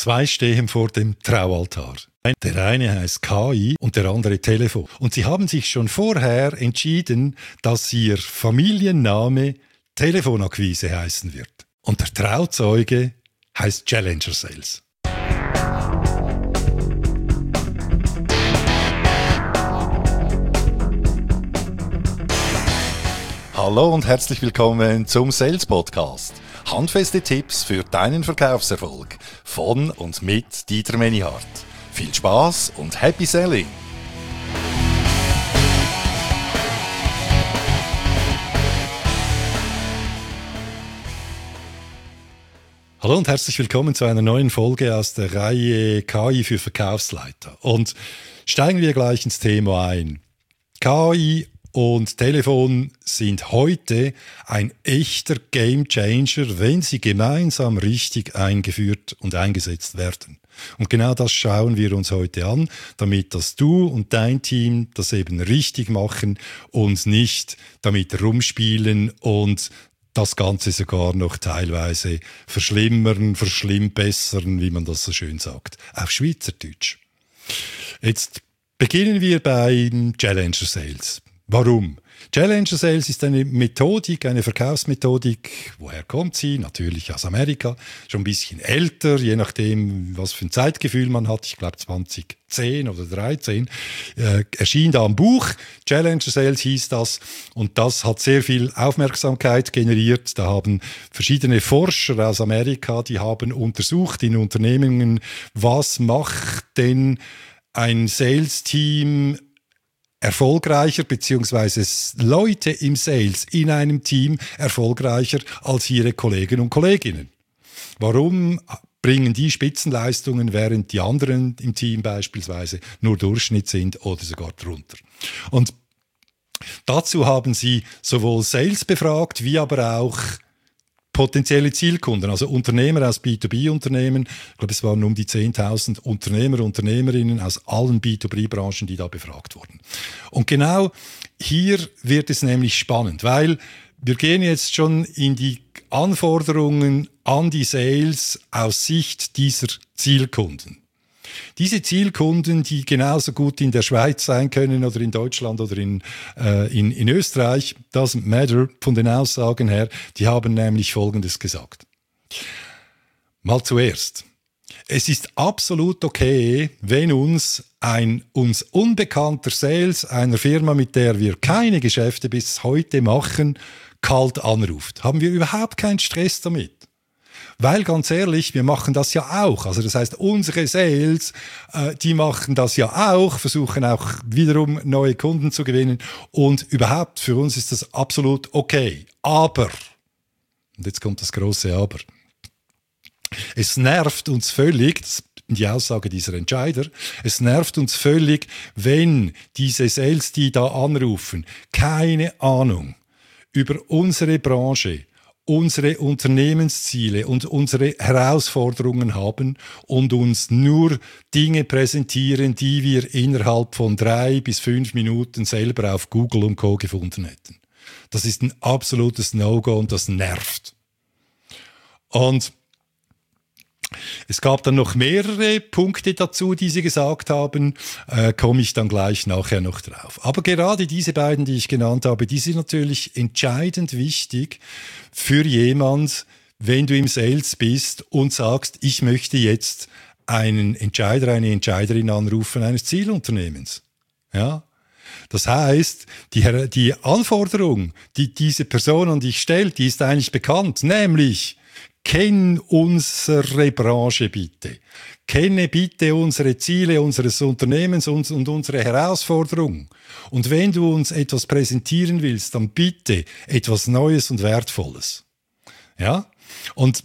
Zwei stehen vor dem Traualtar. Der eine heißt KI und der andere Telefon. Und sie haben sich schon vorher entschieden, dass ihr Familienname Telefonakquise heißen wird. Und der Trauzeuge heißt Challenger Sales. Hallo und herzlich willkommen zum Sales Podcast. Handfeste Tipps für deinen Verkaufserfolg von und mit Dieter Menihardt. Viel Spaß und Happy Selling! Hallo und herzlich willkommen zu einer neuen Folge aus der Reihe KI für Verkaufsleiter. Und steigen wir gleich ins Thema ein. KI und Telefon sind heute ein echter Gamechanger, wenn sie gemeinsam richtig eingeführt und eingesetzt werden. Und genau das schauen wir uns heute an, damit dass du und dein Team das eben richtig machen und nicht damit rumspielen und das Ganze sogar noch teilweise verschlimmern, verschlimmbessern, wie man das so schön sagt, auf Schweizerdeutsch. Jetzt beginnen wir beim Challenger Sales. Warum? Challenger Sales ist eine Methodik, eine Verkaufsmethodik. Woher kommt sie? Natürlich aus Amerika. Schon ein bisschen älter, je nachdem, was für ein Zeitgefühl man hat. Ich glaube 2010 oder 2013 erschien da ein Buch. Challenger Sales hieß das. Und das hat sehr viel Aufmerksamkeit generiert. Da haben verschiedene Forscher aus Amerika, die haben untersucht in Unternehmungen, was macht denn ein Sales-Team erfolgreicher, beziehungsweise Leute im Sales in einem Team erfolgreicher als ihre Kollegen und Kolleginnen. Warum bringen die Spitzenleistungen, während die anderen im Team beispielsweise nur Durchschnitt sind oder sogar drunter? Und dazu haben sie sowohl Sales befragt, wie aber auch potenzielle Zielkunden, also Unternehmer aus B2B-Unternehmen. Ich glaube, es waren um die 10.000 Unternehmer, Unternehmerinnen aus allen B2B-Branchen, die da befragt wurden. Und genau hier wird es nämlich spannend, weil wir gehen jetzt schon in die Anforderungen an die Sales aus Sicht dieser Zielkunden. Diese Zielkunden, die genauso gut in der Schweiz sein können oder in Deutschland oder in Österreich, doesn't matter, von den Aussagen her, die haben nämlich Folgendes gesagt. Mal zuerst. Es ist absolut okay, wenn uns ein uns unbekannter Sales einer Firma, mit der wir keine Geschäfte bis heute machen, kalt anruft. Haben wir überhaupt keinen Stress damit. Weil ganz ehrlich, wir machen das ja auch. Also das heißt, unsere Sales, die machen das ja auch, versuchen auch wiederum neue Kunden zu gewinnen. Und überhaupt, für uns ist das absolut okay. Aber, und jetzt kommt das große Aber, es nervt uns völlig, das ist die Aussage dieser Entscheider, es nervt uns völlig, wenn diese Sales, die da anrufen, keine Ahnung über unsere Branche, unsere Unternehmensziele und unsere Herausforderungen haben und uns nur Dinge präsentieren, die wir innerhalb von 3 bis 5 Minuten selber auf Google und Co. gefunden hätten. Das ist ein absolutes No-Go und das nervt. Und es gab dann noch mehrere Punkte dazu, die sie gesagt haben, komme ich dann gleich nachher noch drauf. Aber gerade diese beiden, die ich genannt habe, die sind natürlich entscheidend wichtig für jemand, wenn du im Sales bist und sagst, ich möchte jetzt einen Entscheider, eine Entscheiderin anrufen eines Zielunternehmens. Ja? Das heißt, die Anforderung, die diese Person an dich stellt, die ist eigentlich bekannt, nämlich kenn unsere Branche bitte. Kenne bitte unsere Ziele unseres Unternehmens und unsere Herausforderungen. Und wenn du uns etwas präsentieren willst, dann bitte etwas Neues und Wertvolles. Ja? Und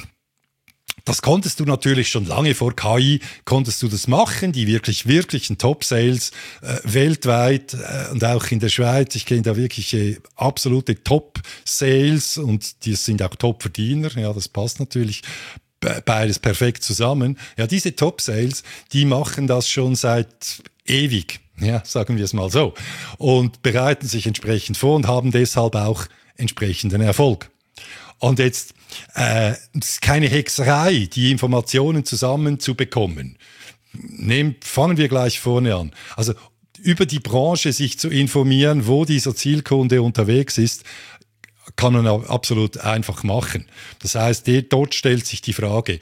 das konntest du natürlich schon lange vor KI, konntest du das machen, die wirklichen Top-Sales weltweit und auch in der Schweiz. Ich kenne da wirklich absolute Top-Sales und die sind auch Top-Verdiener. Ja, das passt natürlich beides perfekt zusammen. Ja, diese Top-Sales, die machen das schon seit ewig, ja, sagen wir es mal so, und bereiten sich entsprechend vor und haben deshalb auch entsprechenden Erfolg. Und jetzt, es ist keine Hexerei, die Informationen zusammenzubekommen. Fangen wir gleich vorne an. Also über die Branche sich zu informieren, wo dieser Zielkunde unterwegs ist, kann man absolut einfach machen. Das heißt, dort stellt sich die Frage,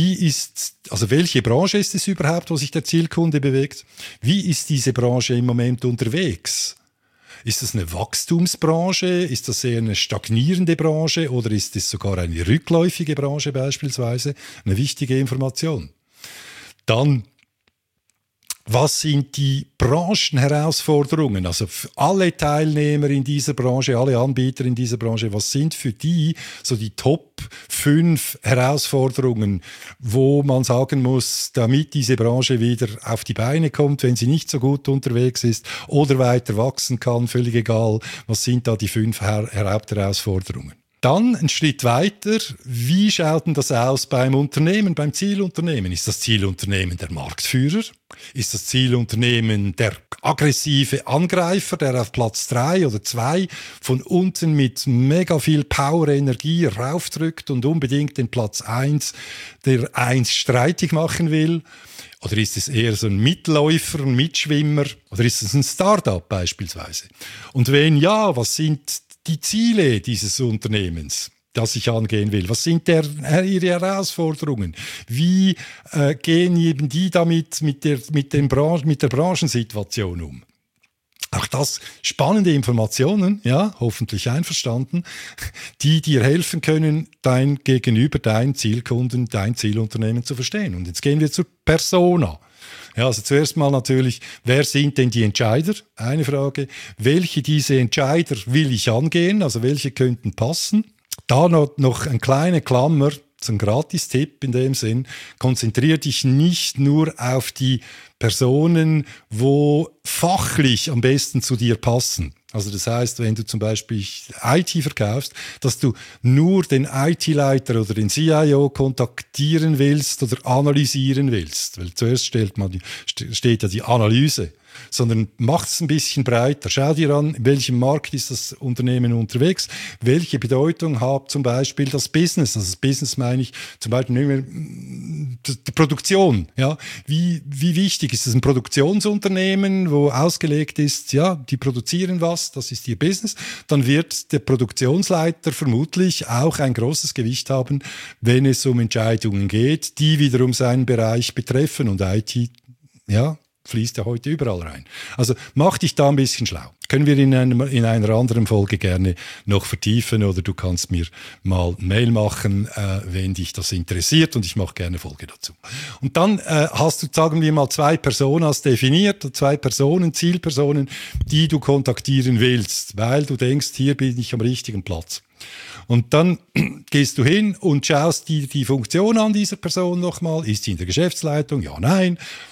welche Branche ist es überhaupt, wo sich der Zielkunde bewegt? Wie ist diese Branche im Moment unterwegs? Ist das eine Wachstumsbranche? Ist das eher eine stagnierende Branche? Oder ist es sogar eine rückläufige Branche beispielsweise? Eine wichtige Information. Dann, was sind die Branchenherausforderungen? Also für alle Teilnehmer in dieser Branche, alle Anbieter in dieser Branche, was sind für die so die Top 5 Herausforderungen, wo man sagen muss, damit diese Branche wieder auf die Beine kommt, wenn sie nicht so gut unterwegs ist oder weiter wachsen kann, völlig egal, was sind da die 5 Hauptherausforderungen? Dann ein Schritt weiter, wie schaut denn das aus beim Unternehmen, beim Zielunternehmen? Ist das Zielunternehmen der Marktführer? Ist das Zielunternehmen der aggressive Angreifer, der auf Platz 3 oder 2 von unten mit mega viel Power, Energie raufdrückt und unbedingt den Platz 1, der 1 streitig machen will? Oder ist es eher so ein Mitläufer, ein Mitschwimmer? Oder ist es ein Start-up beispielsweise? Und wenn ja, was sind die Ziele dieses Unternehmens, das ich angehen will? Was sind ihre Herausforderungen? Wie gehen eben die damit mit der Branchensituation um? Auch das spannende Informationen, ja, hoffentlich einverstanden, die dir helfen können, dein Gegenüber, dein Zielkunden, dein Zielunternehmen zu verstehen. Und jetzt gehen wir zur Persona. Ja, also zuerst mal natürlich, wer sind denn die Entscheider? Eine Frage. Welche diese Entscheider will ich angehen? Also welche könnten passen? Da noch eine kleine Klammer, so ein Gratis-Tipp in dem Sinn. Konzentriere dich nicht nur auf die Personen, wo fachlich am besten zu dir passen. Also das heißt, wenn du zum Beispiel IT verkaufst, dass du nur den IT-Leiter oder den CIO kontaktieren willst oder analysieren willst. Weil zuerst steht ja die Analyse. Sondern mach es ein bisschen breiter. Schau dir an, in welchem Markt ist das Unternehmen unterwegs, welche Bedeutung hat zum Beispiel das Business. Also das Business meine ich zum Beispiel die Produktion. Ja? Wie wichtig ist es ein Produktionsunternehmen, wo ausgelegt ist, ja, die produzieren was, das ist ihr Business. Dann wird der Produktionsleiter vermutlich auch ein großes Gewicht haben, wenn es um Entscheidungen geht, die wiederum seinen Bereich betreffen. Und IT, ja, fließt ja heute überall rein. Also mach dich da ein bisschen schlau. Können wir in einer anderen Folge gerne noch vertiefen oder du kannst mir mal ein Mail machen, wenn dich das interessiert und ich mache gerne eine Folge dazu. Und dann hast du, sagen wir mal, 2 Personas definiert, 2 Personen, Zielpersonen, die du kontaktieren willst, weil du denkst, hier bin ich am richtigen Platz. Und dann gehst du hin und schaust dir die Funktion an dieser Person nochmal. Ist sie in der Geschäftsleitung? Ja, nein.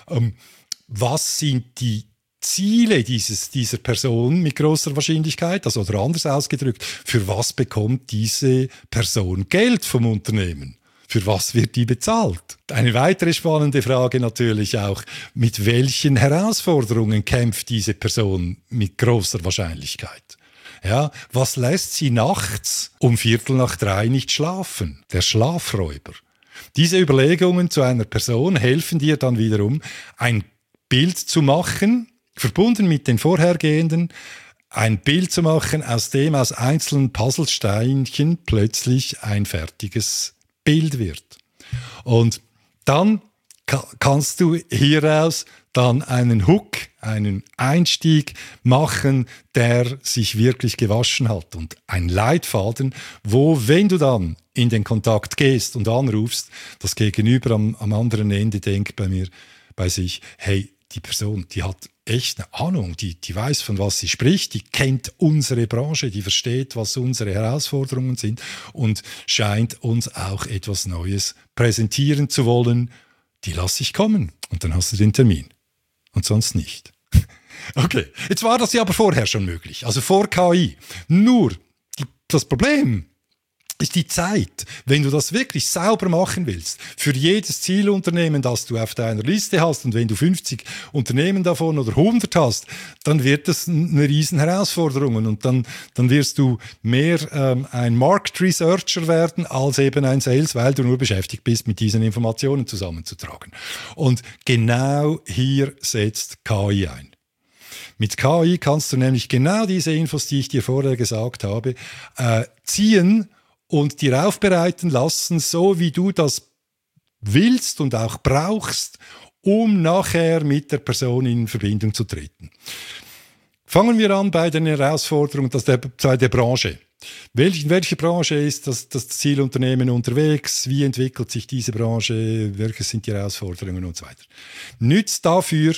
Was sind die Ziele dieser Person mit großer Wahrscheinlichkeit? Also, oder anders ausgedrückt, für was bekommt diese Person Geld vom Unternehmen? Für was wird die bezahlt? Eine weitere spannende Frage natürlich auch, mit welchen Herausforderungen kämpft diese Person mit großer Wahrscheinlichkeit? Ja, was lässt sie nachts um 2:45 nicht schlafen? Der Schlafräuber. Diese Überlegungen zu einer Person helfen dir dann wiederum, ein Bild zu machen, verbunden mit den vorhergehenden, ein Bild zu machen, aus dem aus einzelnen Puzzlesteinchen plötzlich ein fertiges Bild wird. Und dann kannst du hieraus dann einen Hook, einen Einstieg machen, der sich wirklich gewaschen hat und ein Leitfaden, wo, wenn du dann in den Kontakt gehst und anrufst, das Gegenüber am anderen Ende denkt bei sich, hey, die Person, die hat echt eine Ahnung, die weiß, von was sie spricht, die kennt unsere Branche, die versteht, was unsere Herausforderungen sind und scheint uns auch etwas Neues präsentieren zu wollen. Die lasse ich kommen und dann hast du den Termin und sonst nicht. Okay, jetzt war das ja aber vorher schon möglich, also vor KI. Nur das Problem ist die Zeit, wenn du das wirklich sauber machen willst, für jedes Zielunternehmen, das du auf deiner Liste hast, und wenn du 50 Unternehmen davon oder 100 hast, dann wird das eine riesen Herausforderung, und dann wirst du mehr ein Market Researcher werden als eben ein Sales, weil du nur beschäftigt bist, mit diesen Informationen zusammenzutragen. Und genau hier setzt KI ein. Mit KI kannst du nämlich genau diese Infos, die ich dir vorher gesagt habe, ziehen und dir aufbereiten lassen, so wie du das willst und auch brauchst, um nachher mit der Person in Verbindung zu treten. Fangen wir an bei den Herausforderungen bei der Branche. In welcher Branche ist das Zielunternehmen unterwegs? Wie entwickelt sich diese Branche? Welche sind die Herausforderungen und so weiter? Nützt dafür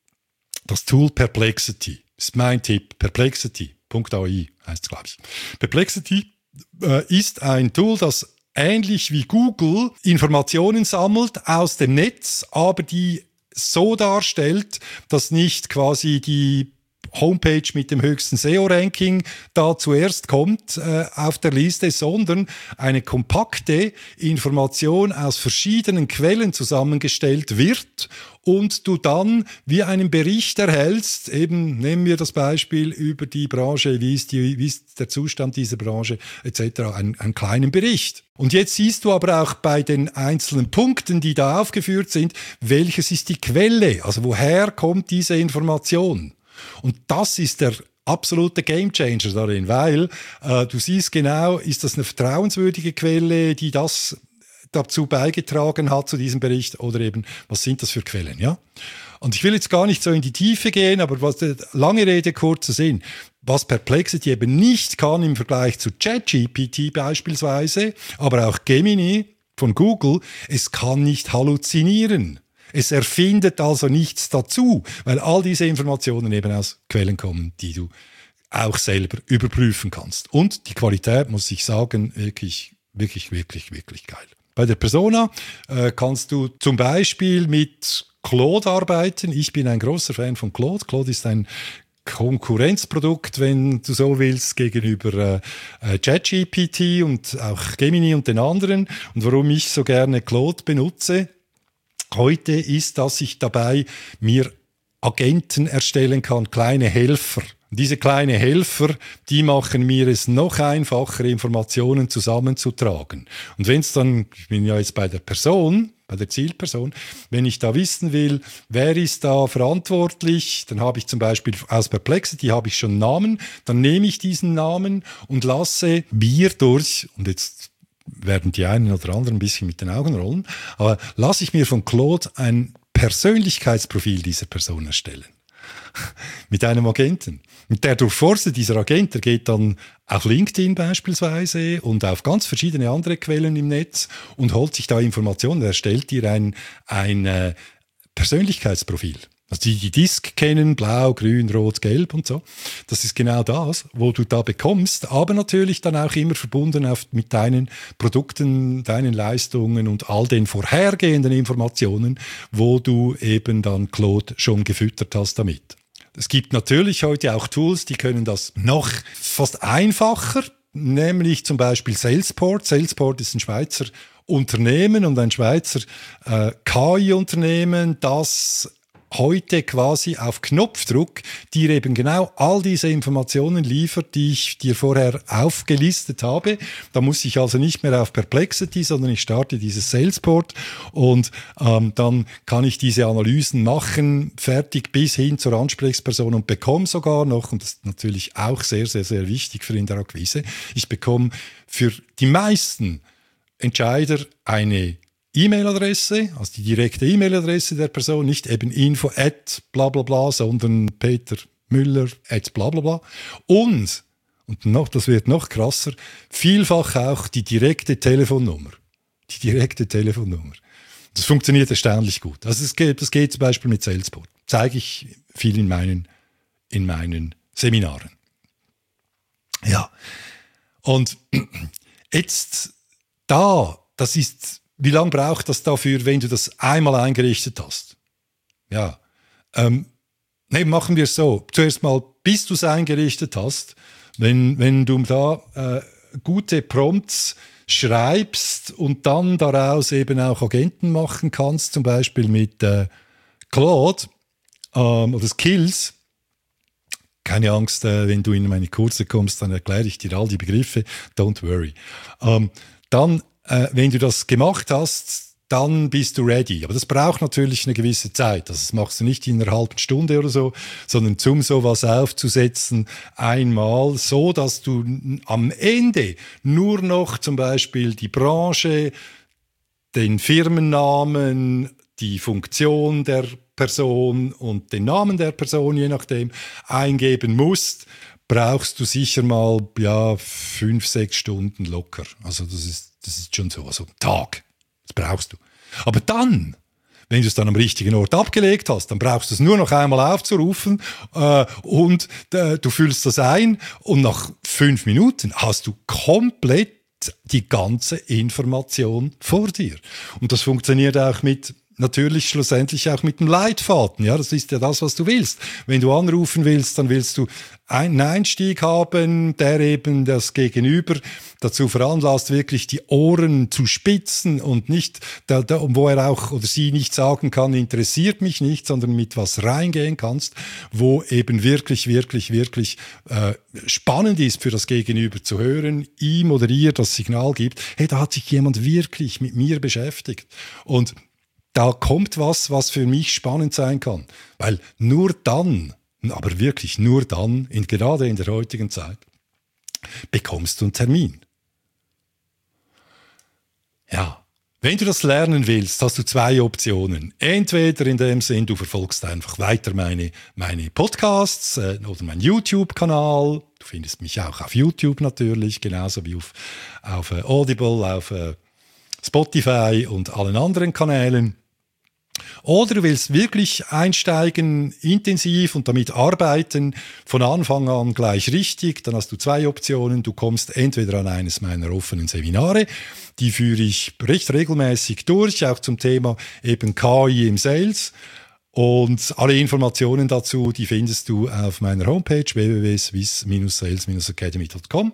das Tool Perplexity. Das ist mein Tipp. Perplexity.ai heißt es, glaube ich. Perplexity ist ein Tool, das ähnlich wie Google Informationen sammelt aus dem Netz, aber die so darstellt, dass nicht quasi die Homepage mit dem höchsten SEO-Ranking da zuerst kommt auf der Liste, sondern eine kompakte Information aus verschiedenen Quellen zusammengestellt wird und du dann wie einen Bericht erhältst, eben nehmen wir das Beispiel über die Branche, wie ist der Zustand dieser Branche etc., einen kleinen Bericht. Und jetzt siehst du aber auch bei den einzelnen Punkten, die da aufgeführt sind, welches ist die Quelle, also woher kommt diese Information. Und das ist der absolute Gamechanger darin, weil du siehst genau, ist das eine vertrauenswürdige Quelle, die das dazu beigetragen hat, zu diesem Bericht, oder eben, was sind das für Quellen, ja? Und ich will jetzt gar nicht so in die Tiefe gehen, aber lange Rede, kurzer Sinn. Was Perplexity eben nicht kann im Vergleich zu ChatGPT beispielsweise, aber auch Gemini von Google, es kann nicht halluzinieren. Es erfindet also nichts dazu, weil all diese Informationen eben aus Quellen kommen, die du auch selber überprüfen kannst. Und die Qualität, muss ich sagen, wirklich, wirklich, wirklich, wirklich geil. Bei der Persona kannst du zum Beispiel mit Claude arbeiten. Ich bin ein großer Fan von Claude. Claude ist ein Konkurrenzprodukt, wenn du so willst, gegenüber ChatGPT und auch Gemini und den anderen. Und warum ich so gerne Claude benutze heute ist, dass ich dabei mir Agenten erstellen kann, kleine Helfer. Diese kleinen Helfer, die machen mir es noch einfacher, Informationen zusammenzutragen. Und wenn es dann, ich bin ja jetzt bei der Person, bei der Zielperson, wenn ich da wissen will, wer ist da verantwortlich, dann habe ich zum Beispiel aus Perplexity habe ich schon einen Namen, dann nehme ich diesen Namen und lasse mir durch, und jetzt werden die einen oder anderen ein bisschen mit den Augen rollen, aber lasse ich mir von Claude ein Persönlichkeitsprofil dieser Person erstellen. Mit einem Agenten. Und der Durchforster dieser Agent, der geht dann auf LinkedIn beispielsweise und auf ganz verschiedene andere Quellen im Netz und holt sich da Informationen. Er erstellt dir ein Persönlichkeitsprofil. Also die Disk kennen, blau, grün, rot, gelb und so. Das ist genau das, wo du da bekommst, aber natürlich dann auch immer verbunden mit deinen Produkten, deinen Leistungen und all den vorhergehenden Informationen, wo du eben dann Claude schon gefüttert hast damit. Es gibt natürlich heute auch Tools, die können das noch fast einfacher, nämlich zum Beispiel Salesport. Salesport ist ein Schweizer Unternehmen und ein Schweizer KI-Unternehmen, das heute quasi auf Knopfdruck dir eben genau all diese Informationen liefert, die ich dir vorher aufgelistet habe. Da muss ich also nicht mehr auf Perplexity, sondern ich starte dieses Salesport und dann kann ich diese Analysen machen, fertig bis hin zur Ansprechperson und bekomme sogar noch, und das ist natürlich auch sehr, sehr, sehr wichtig für in der Akquise, ich bekomme für die meisten Entscheider eine E-Mail-Adresse, also die direkte E-Mail-Adresse der Person, nicht eben info@blablabla, sondern Peter Müller @blablabla. Und noch, das wird noch krasser, vielfach auch die direkte Telefonnummer. Die direkte Telefonnummer. Das funktioniert erstaunlich gut. Also das geht zum Beispiel mit Salesport. Zeige ich viel in meinen Seminaren. Ja. Und jetzt das ist, wie lange braucht das dafür, wenn du das einmal eingerichtet hast? Ja, machen wir es so. Zuerst mal, bis du es eingerichtet hast, wenn du da gute Prompts schreibst und dann daraus eben auch Agenten machen kannst, zum Beispiel mit Claude oder Skills. Keine Angst, wenn du in meine Kurse kommst, dann erkläre ich dir all die Begriffe. Don't worry. Dann, wenn du das gemacht hast, dann bist du ready. Aber das braucht natürlich eine gewisse Zeit. Das machst du nicht in einer halben Stunde oder so, sondern zum sowas aufzusetzen einmal, so dass du am Ende nur noch zum Beispiel die Branche, den Firmennamen, die Funktion der Person und den Namen der Person, je nachdem, eingeben musst, brauchst du sicher mal 5-6 Stunden locker. Also das ist schon so, also ein Tag. Das brauchst du. Aber dann, wenn du es dann am richtigen Ort abgelegt hast, dann brauchst du es nur noch einmal aufzurufen und du füllst das ein und nach 5 Minuten hast du komplett die ganze Information vor dir. Und das funktioniert auch natürlich schlussendlich auch mit dem Leitfaden. Ja, das ist ja das, was du willst. Wenn du anrufen willst, dann willst du einen Einstieg haben, der eben das Gegenüber dazu veranlasst, wirklich die Ohren zu spitzen und nicht, wo er auch oder sie nicht sagen kann, interessiert mich nicht, sondern mit was reingehen kannst, wo eben wirklich spannend ist für das Gegenüber zu hören, ihm oder ihr das Signal gibt, hey, da hat sich jemand wirklich mit mir beschäftigt. Und da kommt was für mich spannend sein kann. Weil nur dann, aber wirklich nur dann, gerade in der heutigen Zeit, bekommst du einen Termin. Ja, wenn du das lernen willst, hast du 2 Optionen. Entweder in dem Sinn, du verfolgst einfach weiter meine Podcasts oder meinen YouTube-Kanal. Du findest mich auch auf YouTube natürlich, genauso wie auf Audible, auf Spotify und allen anderen Kanälen. Oder du willst wirklich einsteigen, intensiv und damit arbeiten, von Anfang an gleich richtig, dann hast du 2 Optionen. Du kommst entweder an eines meiner offenen Seminare, die führe ich recht regelmäßig durch, auch zum Thema eben KI im Sales. Und alle Informationen dazu, die findest du auf meiner Homepage www.swiss-sales-academy.com.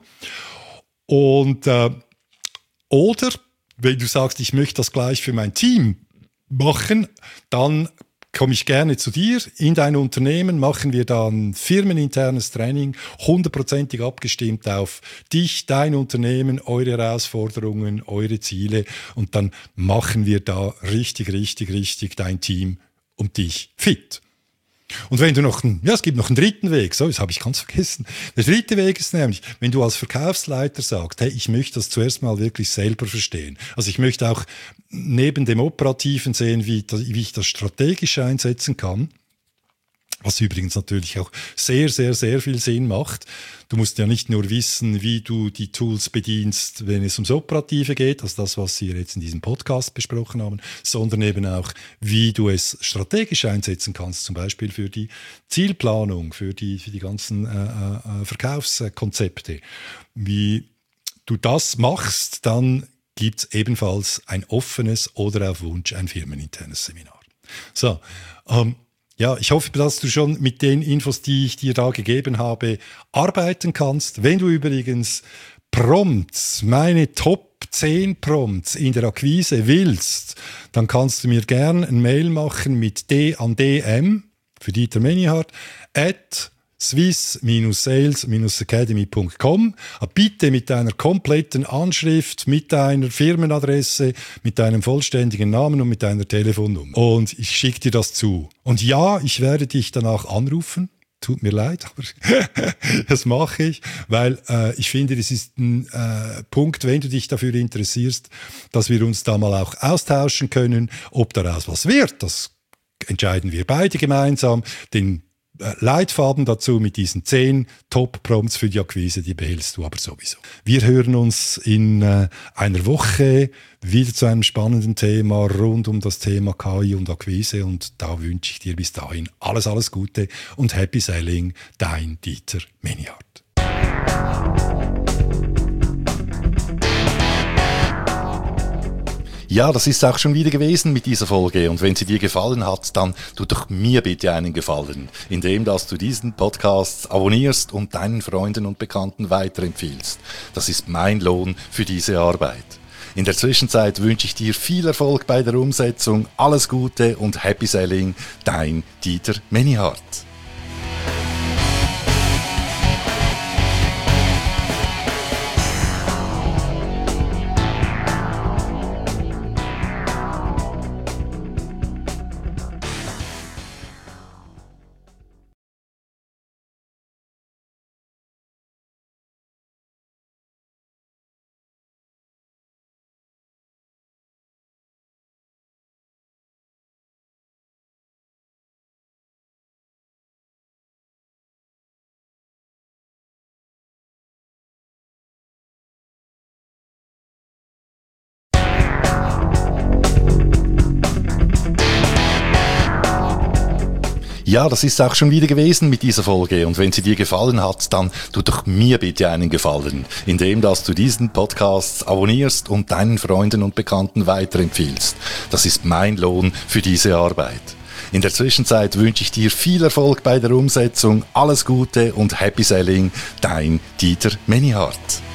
Und oder wenn du sagst, ich möchte das gleich für mein Team machen, dann komme ich gerne zu dir in dein Unternehmen, machen wir dann firmeninternes Training, 100%ig abgestimmt auf dich, dein Unternehmen, eure Herausforderungen, eure Ziele und dann machen wir da richtig dein Team und dich fit. Und wenn du es gibt noch einen dritten Weg, so, das habe ich ganz vergessen. Der dritte Weg ist nämlich, wenn du als Verkaufsleiter sagst, hey, ich möchte das zuerst mal wirklich selber verstehen. Also ich möchte auch neben dem Operativen sehen, wie ich das strategisch einsetzen kann. Was übrigens natürlich auch sehr viel Sinn macht. Du musst ja nicht nur wissen, wie du die Tools bedienst, wenn es ums Operative geht, also das, was wir jetzt in diesem Podcast besprochen haben, sondern eben auch, wie du es strategisch einsetzen kannst, zum Beispiel für die Zielplanung, für die ganzen Verkaufskonzepte. Wie du das machst, dann gibt es ebenfalls ein offenes oder auf Wunsch ein firmeninternes Seminar. So, ja, ich hoffe, dass du schon mit den Infos, die ich dir da gegeben habe, arbeiten kannst. Wenn du übrigens Prompts, meine Top 10 Prompts in der Akquise willst, dann kannst du mir gerne ein Mail machen mit DM für Dieter Menihardt @swiss-sales-academy.com. Bitte mit deiner kompletten Anschrift, mit deiner Firmenadresse, mit deinem vollständigen Namen und mit deiner Telefonnummer. Und ich schicke dir das zu. Und ja, ich werde dich danach anrufen. Tut mir leid, aber das mache ich, weil ich finde, das ist ein Punkt, wenn du dich dafür interessierst, dass wir uns da mal auch austauschen können. Ob daraus was wird, das entscheiden wir beide gemeinsam. Den Leitfaden dazu mit diesen 10 Top-Prompts für die Akquise, die behältst du aber sowieso. Wir hören uns in einer Woche wieder zu einem spannenden Thema rund um das Thema KI und Akquise und da wünsche ich dir bis dahin alles Gute und Happy Selling, dein Dieter Menihardt. Ja, das ist auch schon wieder gewesen mit dieser Folge. Und wenn sie dir gefallen hat, dann tu doch mir bitte einen Gefallen, indem dass du diesen Podcast abonnierst und deinen Freunden und Bekannten weiterempfiehlst. Das ist mein Lohn für diese Arbeit. In der Zwischenzeit wünsche ich dir viel Erfolg bei der Umsetzung, alles Gute und Happy Selling, dein Dieter Menihardt. Ja, das ist auch schon wieder gewesen mit dieser Folge. Und wenn sie dir gefallen hat, dann tu doch mir bitte einen Gefallen, indem dass du diesen Podcast abonnierst und deinen Freunden und Bekannten weiterempfiehlst. Das ist mein Lohn für diese Arbeit. In der Zwischenzeit wünsche ich dir viel Erfolg bei der Umsetzung, alles Gute und Happy Selling, dein Dieter Menihardt.